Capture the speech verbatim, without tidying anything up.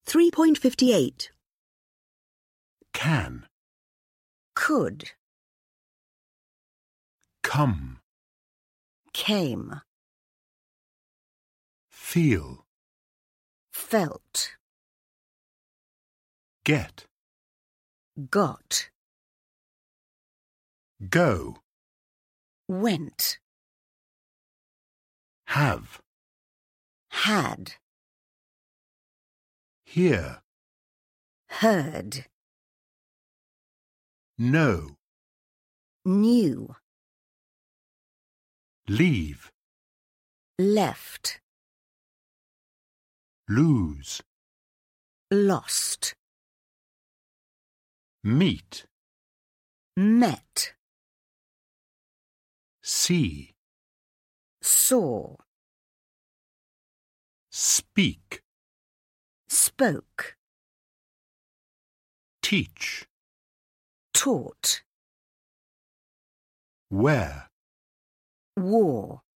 three point five eight. Can. Could. Come. Came. Feel. Felt. Get. Got. Go. Went. Have. Had. Hear. Heard. Know. Knew. Leave. Left. Lose. Lost. Meet. Met. See. Saw. Speak. Spoke. Teach. Taught. Wear. Wore.